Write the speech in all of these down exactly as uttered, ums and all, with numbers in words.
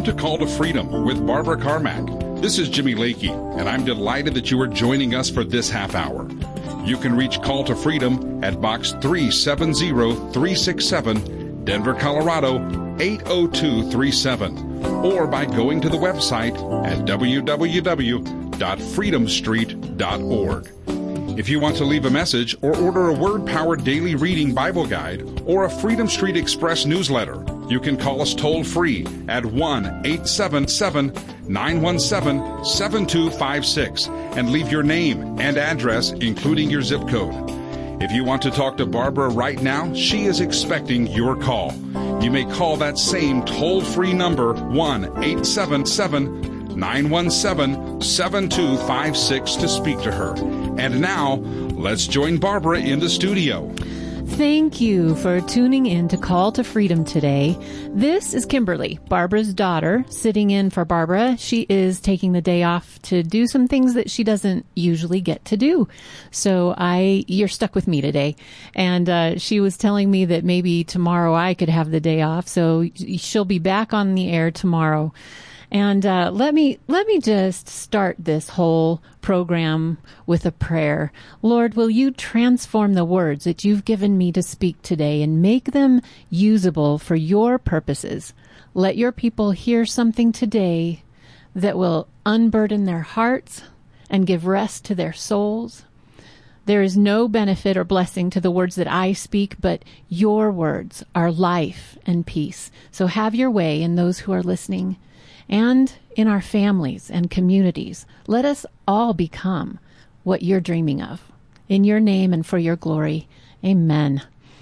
to Call to Freedom with Barbara Carmack. This is Jimmy Lakey, and I'm delighted that you are joining us for this half hour. You can reach Call to Freedom at Box three seven zero three six seven, Denver, Colorado eight oh two three seven, or by going to the website at w w w dot freedom street dot org. If you want to leave a message or order a Word-Powered Daily Reading Bible Guide or a Freedom Street Express newsletter, you can call us toll-free at one eight seven seven, nine one seven, seven two five six and leave your name and address, including your zip code. If you want to talk to Barbara right now, she is expecting your call. You may call that same toll-free number, one eight seven seven, nine one seven, seven two five six, to speak to her. And now, let's join Barbara in the studio. Thank you for tuning in to Call to Freedom today. This is Kimberly, Barbara's daughter, sitting in for Barbara. She is taking the day off to do some things that she doesn't usually get to do. So I, you're stuck with me today. And uh, she was telling me that maybe tomorrow I could have the day off. So she'll be back on the air tomorrow. And uh, let me let me just start this whole program with a prayer. Lord, will you transform the words that you've given me to speak today and make them usable for your purposes? Let your people hear something today that will unburden their hearts and give rest to their souls. There is no benefit or blessing to the words that I speak, but your words are life and peace. So have your way in those who are listening. And in our families and communities, let us all become what you're dreaming of. In your name and for your glory, amen.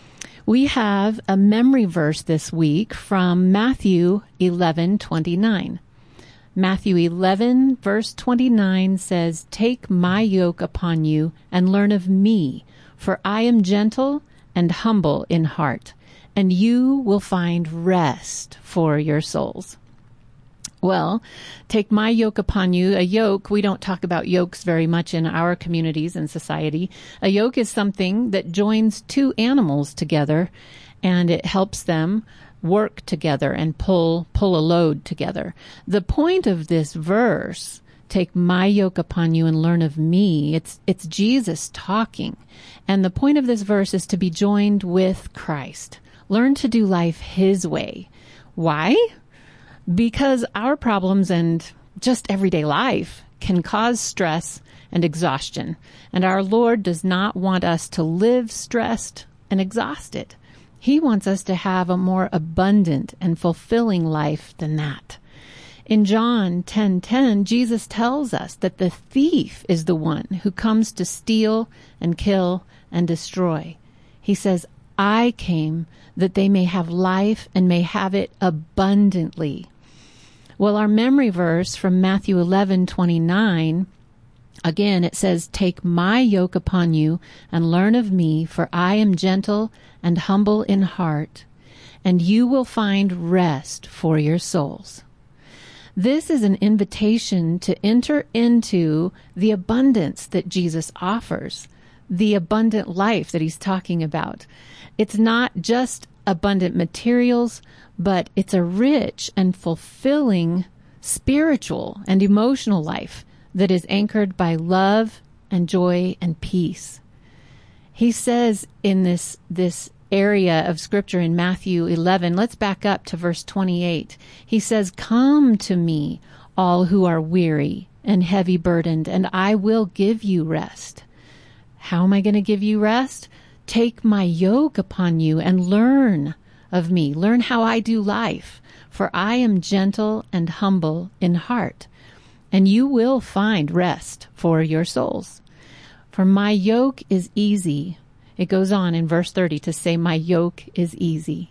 We have a memory verse this week from Matthew eleven twenty-nine. Matthew eleven, verse twenty-nine says, "Take my yoke upon you and learn of me, for I am gentle and humble in heart, and you will find rest for your souls." Well, take my yoke upon you. A yoke, we don't talk about yokes very much in our communities and society. A yoke is something that joins two animals together, and it helps them work together and pull pull a load together. The point of this verse, take my yoke upon you and learn of me, it's it's Jesus talking. And the point of this verse is to be joined with Christ. Learn to do life his way. Why? Because our problems and just everyday life can cause stress and exhaustion. And our Lord does not want us to live stressed and exhausted. He wants us to have a more abundant and fulfilling life than that. In John ten ten, Jesus tells us that the thief is the one who comes to steal and kill and destroy. He says, I came that they may have life and may have it abundantly. Well, our memory verse from Matthew eleven twenty-nine, again, it says, "Take my yoke upon you and learn of me, for I am gentle and humble in heart, and you will find rest for your souls." This is an invitation to enter into the abundance that Jesus offers, the abundant life that he's talking about. It's not just abundant materials, but it's a rich and fulfilling spiritual and emotional life that is anchored by love and joy and peace. He says in this this area of scripture in Matthew eleven, let's back up to verse twenty-eight. He says, "Come to me, all who are weary and heavy burdened, and I will give you rest." How am I going to give you rest? Take my yoke upon you and learn of me. Learn how I do life, for I am gentle and humble in heart, and you will find rest for your souls. For my yoke is easy. It goes on in verse thirty to say, my yoke is easy,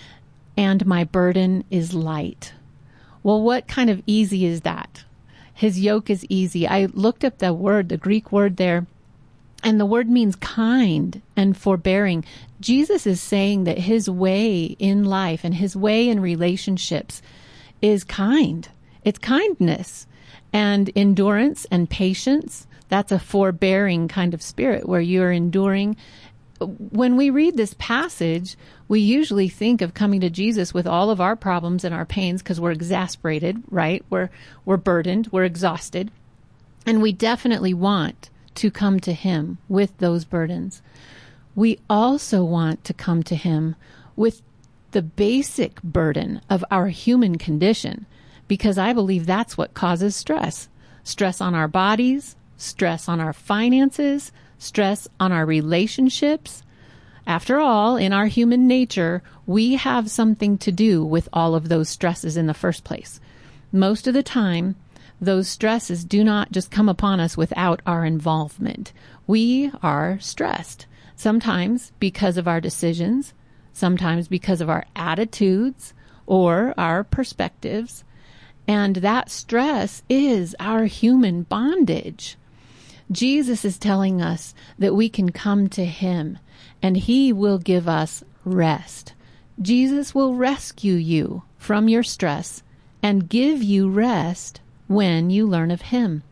and my burden is light. Well, what kind of easy is that? His yoke is easy. I looked up the word, the Greek word there, and the word means kind and forbearing. Jesus is saying that his way in life and his way in relationships is kind. It's kindness and endurance and patience. That's a forbearing kind of spirit where you're enduring when we read this passage, we usually think of coming to Jesus with all of our problems and our pains because we're exasperated, right? We're, we're burdened, we're exhausted. And we definitely want to come to him with those burdens. We also want to come to him with the basic burden of our human condition, because I believe that's what causes stress. Stress on our bodies, stress on our finances, stress on our relationships. After all, in our human nature, we have something to do with all of those stresses in the first place. Most of the time, those stresses do not just come upon us without our involvement. We are stressed, sometimes because of our decisions, sometimes because of our attitudes or our perspectives. And that stress is our human bondage. Jesus is telling us that we can come to him and he will give us rest. Jesus will rescue you from your stress and give you rest when you learn of him.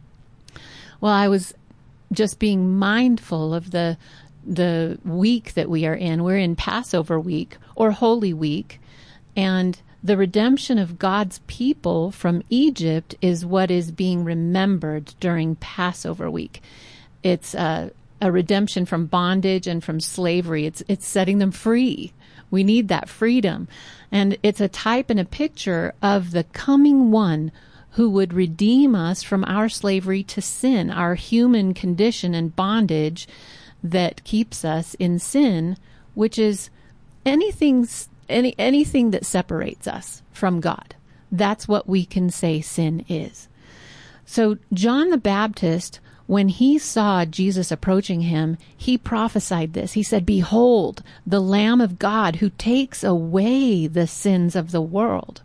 Well, I was just being mindful of the the week that we are in. We're in Passover week or Holy Week, and the redemption of God's people from Egypt is what is being remembered during Passover week. It's a, a redemption from bondage and from slavery. It's it's setting them free. We need that freedom. And it's a type and a picture of the coming one who would redeem us from our slavery to sin, our human condition and bondage that keeps us in sin, which is anything, any, anything that separates us from God. That's what we can say sin is. So John the Baptist, when he saw Jesus approaching him, he prophesied this. He said, "Behold, the Lamb of God who takes away the sins of the world."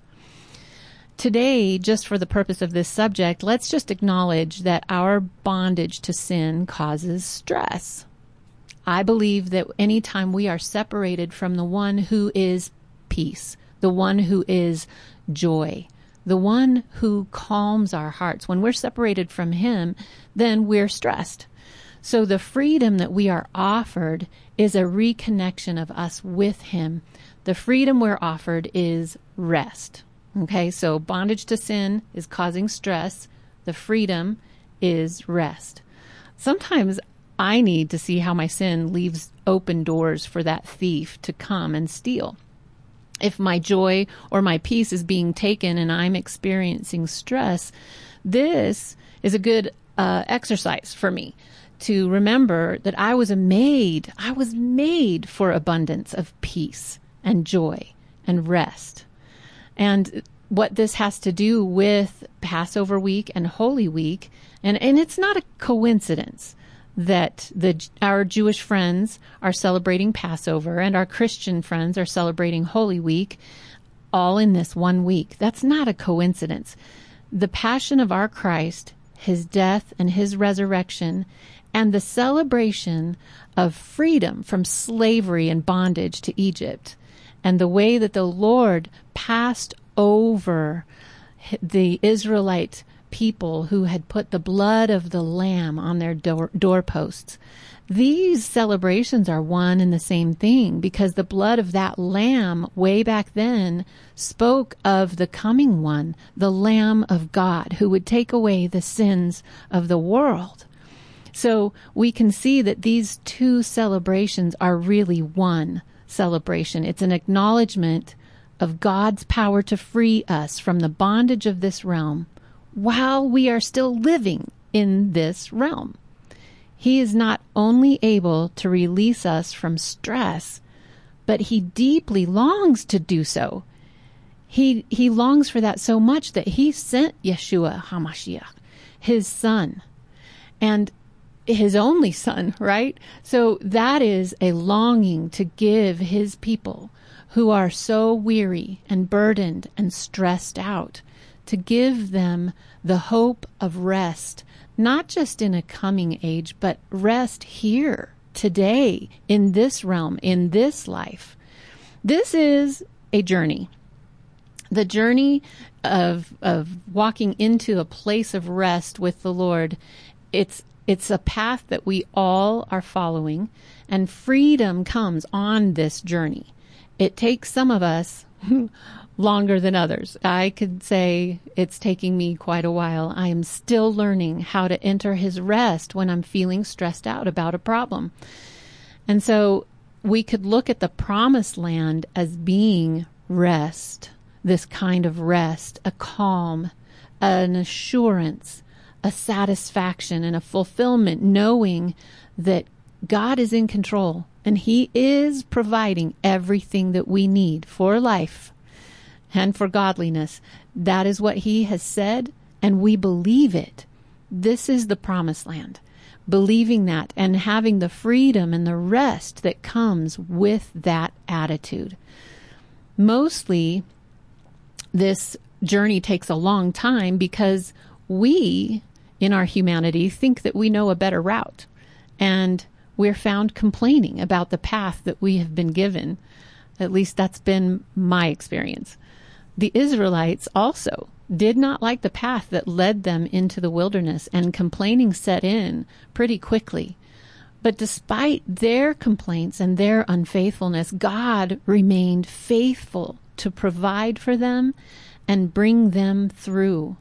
Today, just for the purpose of this subject, let's just acknowledge that our bondage to sin causes stress. I believe that anytime we are separated from the one who is peace, the one who is joy, the one who calms our hearts, when we're separated from him, then we're stressed. So the freedom that we are offered is a reconnection of us with him. The freedom we're offered is rest. Okay, so bondage to sin is causing stress. The freedom is rest. Sometimes I need to see how my sin leaves open doors for that thief to come and steal. If my joy or my peace is being taken and I'm experiencing stress, this is a good uh, exercise for me to remember that I was made, I was made for abundance of peace and joy and rest. And what this has to do with Passover week and Holy Week, and, and it's not a coincidence that the our Jewish friends are celebrating Passover and our Christian friends are celebrating Holy Week all in this one week. That's not a coincidence. The passion of our Christ, his death and his resurrection, and the celebration of freedom from slavery and bondage to Egypt, and the way that the Lord passed over the Israelite people who had put the blood of the Lamb on their door, doorposts. These celebrations are one and the same thing because the blood of that Lamb way back then spoke of the coming one, the Lamb of God, who would take away the sins of the world. So we can see that these two celebrations are really one celebration. It's an acknowledgement of God's power to free us from the bondage of this realm while we are still living in this realm. He is not only able to release us from stress, but he deeply longs to do so. He he longs for that so much that he sent Yeshua HaMashiach, his son, and his only son, right? So that is a longing to give his people who are so weary and burdened and stressed out, to give them the hope of rest, not just in a coming age, but rest here, today, in this realm, in this life. This is a journey. The journey of of walking into a place of rest with the Lord, it's it's a path that we all are following, and freedom comes on this journey. It takes some of us longer than others. I could say it's taking me quite a while. I am still learning how to enter his rest when I'm feeling stressed out about a problem. And so we could look at the promised land as being rest, this kind of rest, a calm, an assurance, a satisfaction, and a fulfillment, knowing that God is in control and he is providing everything that we need for life and for godliness. That is what he has said, and we believe it. This is the promised land. Believing that and having the freedom and the rest that comes with that attitude. Mostly, this journey takes a long time because we, in our humanity, think that we know a better route. And we're found complaining about the path that we have been given. At least that's been my experience. The Israelites also did not like the path that led them into the wilderness, and complaining set in pretty quickly. But despite their complaints and their unfaithfulness, God remained faithful to provide for them and bring them through.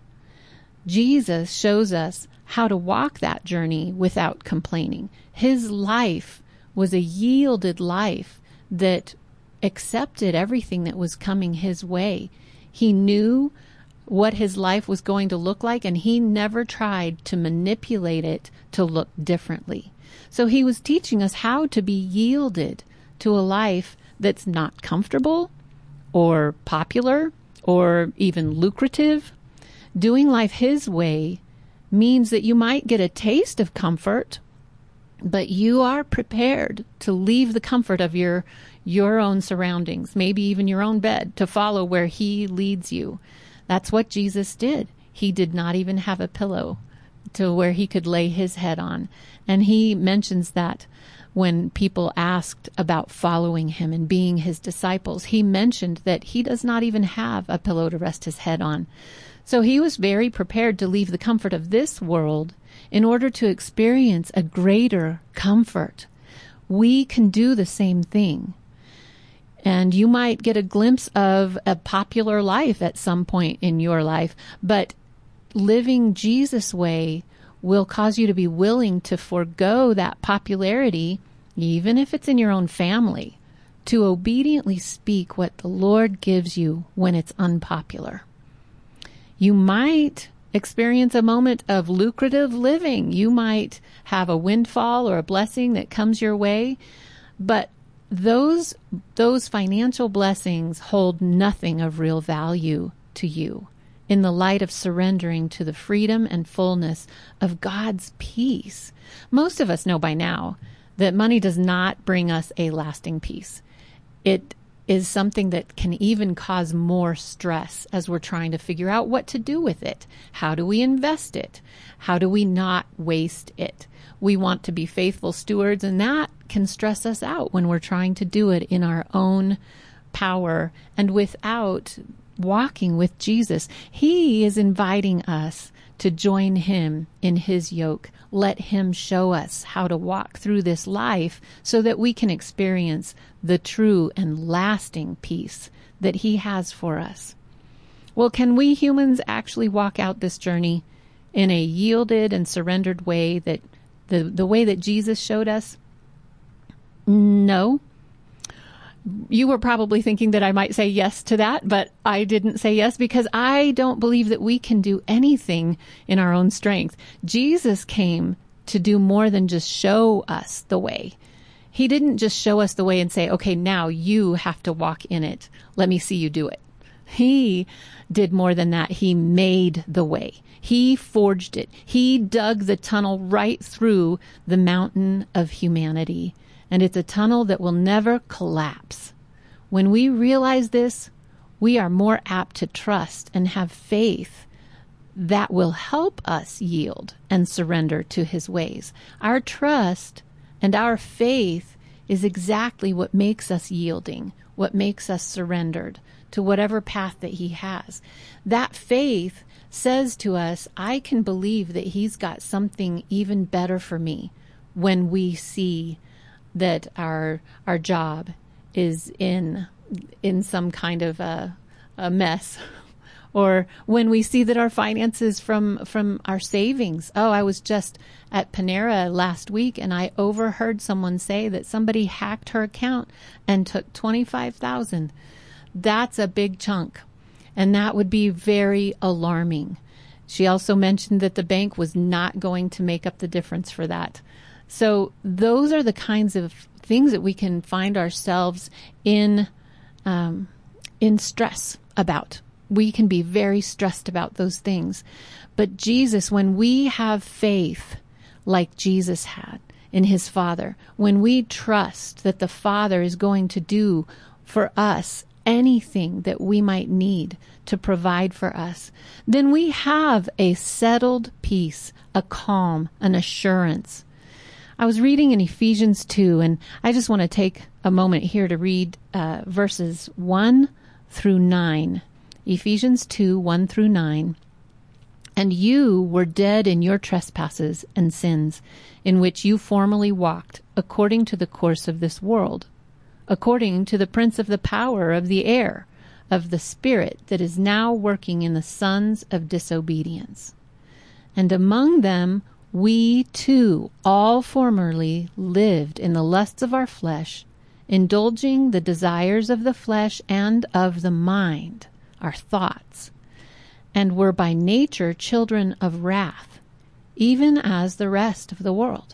Jesus shows us how to walk that journey without complaining. His life was a yielded life that accepted everything that was coming his way. He knew what his life was going to look like, and he never tried to manipulate it to look differently. So he was teaching us how to be yielded to a life that's not comfortable or popular or even lucrative. Doing life his way means that you might get a taste of comfort, but you are prepared to leave the comfort of your your own surroundings, maybe even your own bed, to follow where he leads you. That's what Jesus did. He did not even have a pillow to where he could lay his head on. And he mentions that when people asked about following him and being his disciples, he mentioned that he does not even have a pillow to rest his head on. So he was very prepared to leave the comfort of this world in order to experience a greater comfort. We can do the same thing. And you might get a glimpse of a popular life at some point in your life, but living Jesus' way will cause you to be willing to forego that popularity, even if it's in your own family, to obediently speak what the Lord gives you when it's unpopular. You might experience a moment of lucrative living. You might have a windfall or a blessing that comes your way, but those those financial blessings hold nothing of real value to you in the light of surrendering to the freedom and fullness of God's peace. Most of us know by now that money does not bring us a lasting peace. It is something that can even cause more stress as we're trying to figure out what to do with it. How do we invest it? How do we not waste it? We want to be faithful stewards, and that can stress us out when we're trying to do it in our own power and without walking with Jesus. He is inviting us to join him in his yoke. Let him show us how to walk through this life so that we can experience the true and lasting peace that he has for us. Well, can we humans actually walk out this journey in a yielded and surrendered way, that the, the way that Jesus showed us? No. You were probably thinking that I might say yes to that, but I didn't say yes because I don't believe that we can do anything in our own strength. Jesus came to do more than just show us the way. He didn't just show us the way and say, okay, now you have to walk in it. Let me see you do it. He did more than that. He made the way. He forged it. He dug the tunnel right through the mountain of humanity. And it's a tunnel that will never collapse. When we realize this, we are more apt to trust and have faith that will help us yield and surrender to his ways. Our trust and our faith is exactly what makes us yielding, what makes us surrendered to whatever path that he has. That faith says to us, I can believe that he's got something even better for me when we see that our our job is in in some kind of a, a mess. Or when we see that our finances from, from our savings. Oh, I was just at Panera last week and I overheard someone say that somebody hacked her account and took twenty-five thousand dollars. That's a big chunk. And that would be very alarming. She also mentioned that the bank was not going to make up the difference for that. So those are the kinds of things that we can find ourselves in, um, in stress about. We can be very stressed about those things. But Jesus, when we have faith like Jesus had in his Father, when we trust that the Father is going to do for us anything that we might need to provide for us, then we have a settled peace, a calm, an assurance. I was reading in Ephesians two, and I just want to take a moment here to read uh, verses one through nine. Ephesians two, one through nine. And you were dead in your trespasses and sins, in which you formerly walked, according to the course of this world, according to the prince of the power of the air, of the spirit that is now working in the sons of disobedience. And among them we too all formerly lived in the lusts of our flesh, indulging the desires of the flesh and of the mind, our thoughts, and were by nature children of wrath, even as the rest of the world.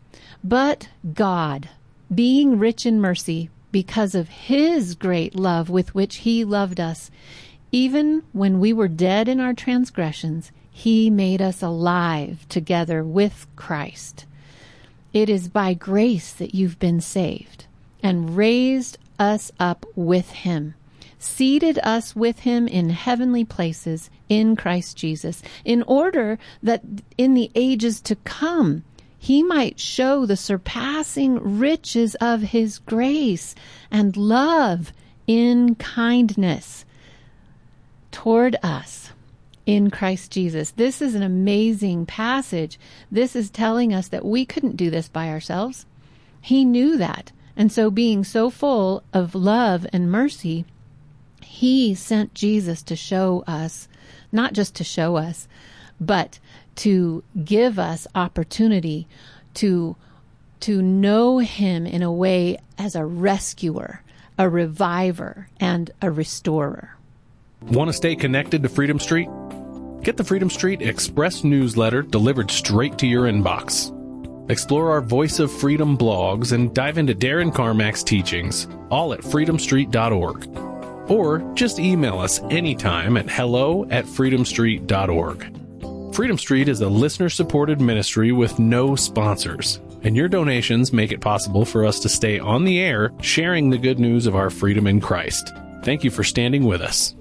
But God, being rich in mercy, because of his great love with which he loved us, even when we were dead in our transgressions, he made us alive together with Christ. It is by grace that you've been saved, and raised us up with him, seated us with him in heavenly places in Christ Jesus, in order that in the ages to come he might show the surpassing riches of his grace and love in kindness toward us in Christ Jesus. This is an amazing passage. This is telling us that we couldn't do this by ourselves. He knew that. And so being so full of love and mercy, he sent Jesus to show us, not just to show us, but to give us opportunity to, to know him in a way as a rescuer, a reviver, and a restorer. Want to stay connected to Freedom Street? Get the Freedom Street Express newsletter delivered straight to your inbox. Explore our Voice of Freedom blogs and dive into Darren Carmack's teachings, all at freedom street dot org. Or just email us anytime at hello at freedom street dot org. Freedom Street is a listener-supported ministry with no sponsors, and your donations make it possible for us to stay on the air sharing the good news of our freedom in Christ. Thank you for standing with us.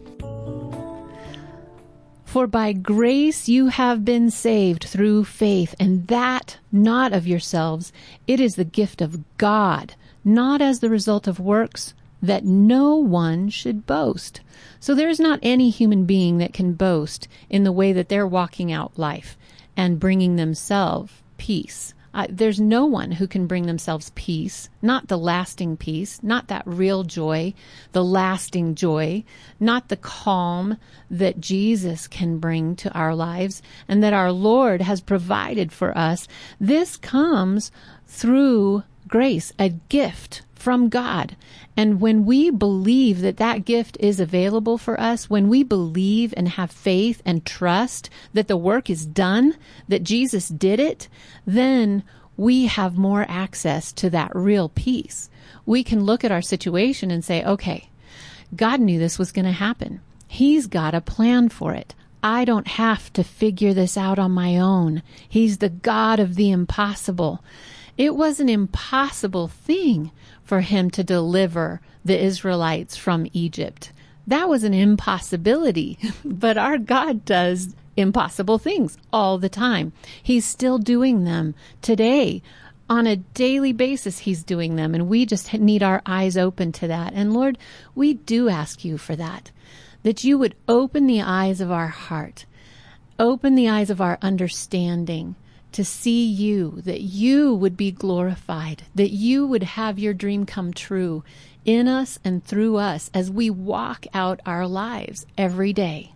For by grace you have been saved through faith, and that not of yourselves. It is the gift of God, not as the result of works, that no one should boast. So there's not any human being that can boast in the way that they're walking out life and bringing themselves peace. Uh, there's no one who can bring themselves peace, not the lasting peace, not that real joy, the lasting joy, not the calm that Jesus can bring to our lives and that our Lord has provided for us. This comes through grace, a gift from God. And when we believe that that gift is available for us, when we believe and have faith and trust that the work is done, that Jesus did it, then we have more access to that real peace. We can look at our situation and say, okay, God knew this was going to happen. He's got a plan for it. I don't have to figure this out on my own. He's the God of the impossible. It was an impossible thing for him to deliver the Israelites from Egypt. That was an impossibility, but our God does impossible things all the time. He's still doing them today On a daily basis, he's doing them, and we just need our eyes open to that. And Lord, we do ask you for that, that you would open the eyes of our heart, open the eyes of our understanding to see you, that you would be glorified, that you would have your dream come true in us and through us as we walk out our lives every day.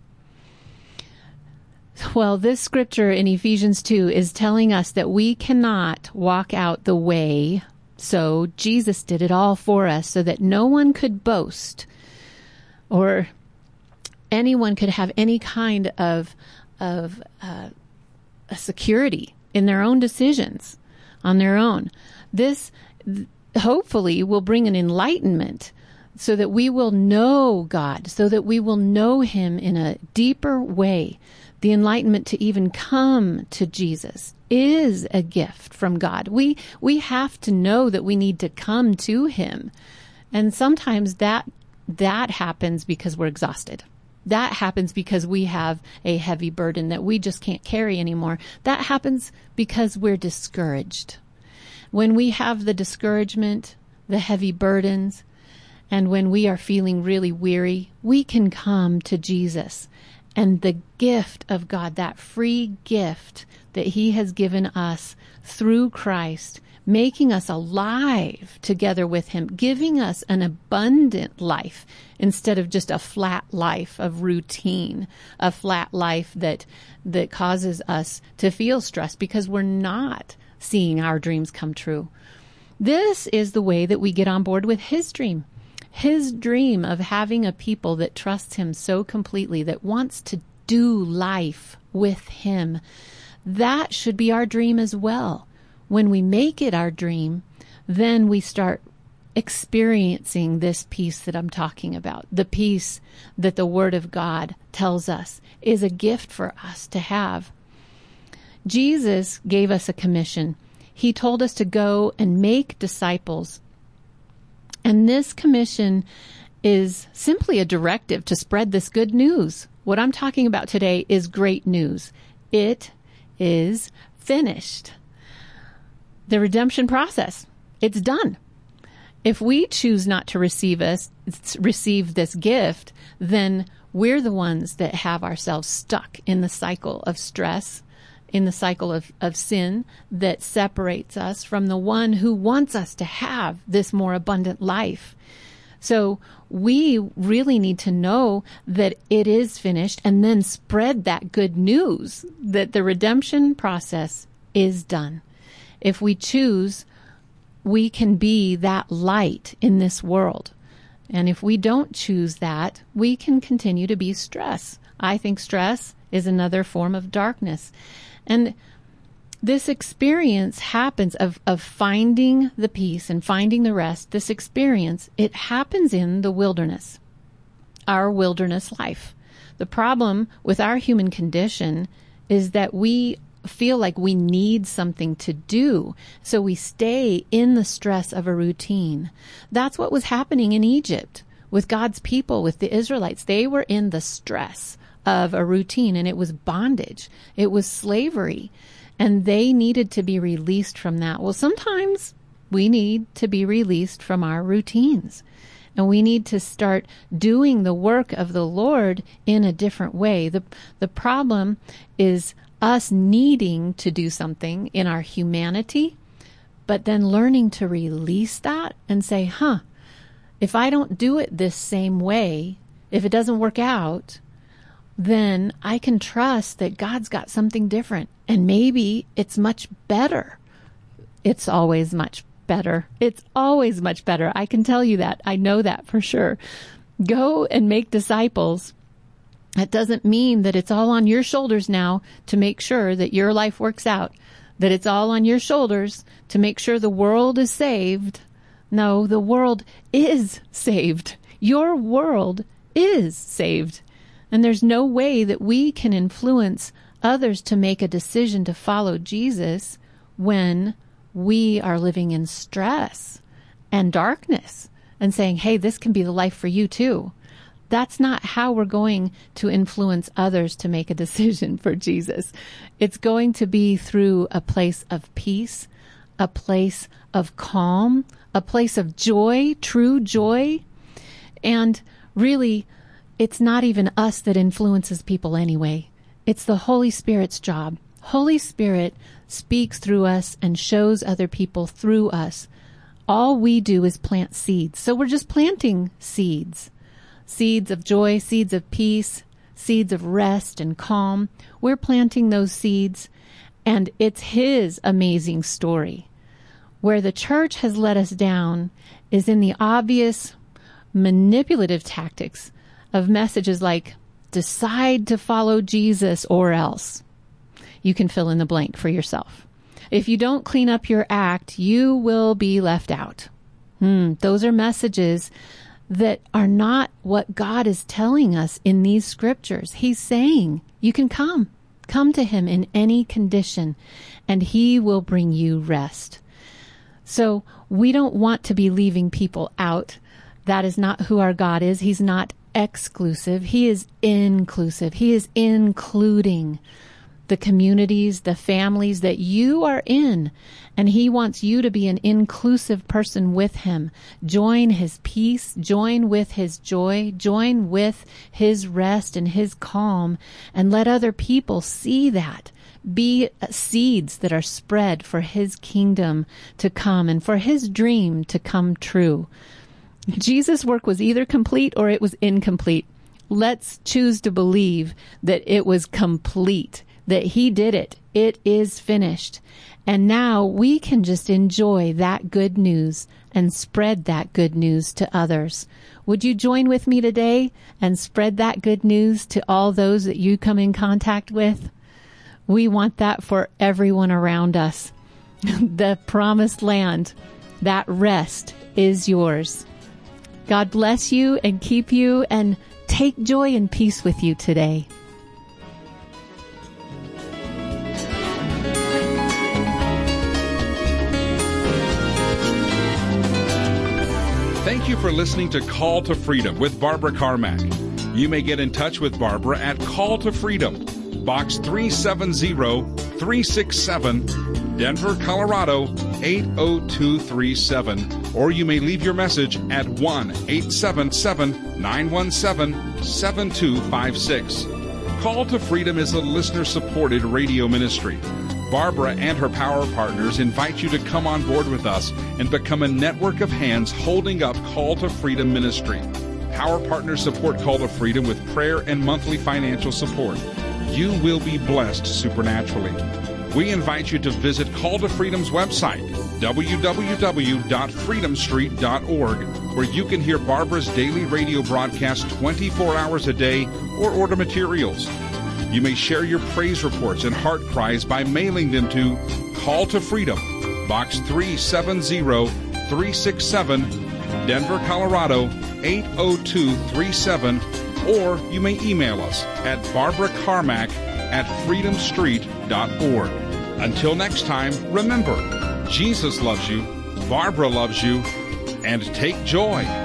Well, this scripture in Ephesians two is telling us that we cannot walk out the way, so Jesus did it all for us so that no one could boast or anyone could have any kind of, of uh, a security in their own decisions on their own. This th- hopefully will bring an enlightenment so that we will know God, so that we will know him in a deeper way. The enlightenment to even come to Jesus is a gift from God. We we have to know that we need to come to him. And sometimes that that happens because we're exhausted. That happens because we have a heavy burden that we just can't carry anymore. That happens because we're discouraged. When we have the discouragement, the heavy burdens, and when we are feeling really weary, we can come to Jesus. And the gift of God, that free gift that he has given us through Christ, making us alive together with him, giving us an abundant life instead of just a flat life of routine, a flat life that that causes us to feel stressed because we're not seeing our dreams come true. This is the way that we get on board with his dream. His dream of having a people that trusts him so completely, that wants to do life with him. That should be our dream as well. When we make it our dream, then we start experiencing this peace that I'm talking about. The peace that the Word of God tells us is a gift for us to have. Jesus gave us a commission. He told us to go and make disciples. And this commission is simply a directive to spread this good news. What I'm talking about today is great news. It is finished. The redemption process, it's done. If we choose not to receive us, receive this gift, then we're the ones that have ourselves stuck in the cycle of stress, in the cycle of, of sin that separates us from the one who wants us to have this more abundant life. So we really need to know that it is finished and then spread that good news that the redemption process is done. If we choose, we can be that light in this world. And if we don't choose that, we can continue to be stress. I think stress is another form of darkness. And this experience happens of, of finding the peace and finding the rest. This experience, it happens in the wilderness, our wilderness life. The problem with our human condition is that we feel like we need something to do. So we stay in the stress of a routine. That's what was happening in Egypt with God's people, with the Israelites. They were in the stress of a routine, and it was bondage. It was slavery, and they needed to be released from that. Well, sometimes we need to be released from our routines, and we need to start doing the work of the Lord in a different way. The, the problem is us needing to do something in our humanity, but then learning to release that and say, huh, if I don't do it this same way, if it doesn't work out, then I can trust that God's got something different, and maybe it's much better. It's always much better. It's always much better. I can tell you that. I know that for sure. Go and make disciples. That doesn't mean that it's all on your shoulders now to make sure that your life works out, that it's all on your shoulders to make sure the world is saved. No, the world is saved. Your world is saved. And there's no way that we can influence others to make a decision to follow Jesus when we are living in stress and darkness and saying, hey, this can be the life for you too. That's not how we're going to influence others to make a decision for Jesus. It's going to be through a place of peace, a place of calm, a place of joy, true joy. And really, it's not even us that influences people anyway. It's the Holy Spirit's job. Holy Spirit speaks through us and shows other people through us. All we do is plant seeds. So we're just planting seeds. Seeds of joy, seeds of peace, seeds of rest and calm. We're planting those seeds, and it's His amazing story. Where the church has let us down is in the obvious manipulative tactics of messages like, decide to follow Jesus or else. You can fill in the blank for yourself. If you don't clean up your act, you will be left out. Hmm, those are messages that are not what God is telling us in these scriptures. He's saying, you can come. Come to Him in any condition, and He will bring you rest. So we don't want to be leaving people out. That is not who our God is. He's not exclusive. He is inclusive. He is including the communities, the families that you are in. And He wants you to be an inclusive person with Him. Join His peace, join with His joy, join with His rest and His calm, and let other people see that. Be seeds that are spread for His kingdom to come and for His dream to come true. Jesus' work was either complete or it was incomplete. Let's choose to believe that it was complete, that He did it. It is finished. And now we can just enjoy that good news and spread that good news to others. Would you join with me today and spread that good news to all those that you come in contact with? We want that for everyone around us. The promised land, that rest is yours. God bless you and keep you and take joy and peace with you today. Thank you for listening to Call to Freedom with Barbara Carmack. You may get in touch with Barbara at Call to Freedom, Box three seven zero, three six seven, Denver, Colorado eight oh two three seven, or you may leave your message at one eight seven seven, nine one seven, seven two five six. Call to Freedom is a listener-supported radio ministry. Barbara and her power partners invite you to come on board with us and become a network of hands holding up Call to Freedom ministry. Power partners support Call to Freedom with prayer and monthly financial support. You will be blessed supernaturally. We invite you to visit Call to Freedom's website, w w w dot freedom street dot org, where you can hear Barbara's daily radio broadcast twenty-four hours a day or order materials. You may share your praise reports and heart cries by mailing them to Call to Freedom, Box three seven zero, three six seven, Denver, Colorado eight oh two three seven, or you may email us at barbara carmack at freedom street dot org. Until next time, remember, Jesus loves you, Barbara loves you, and take joy.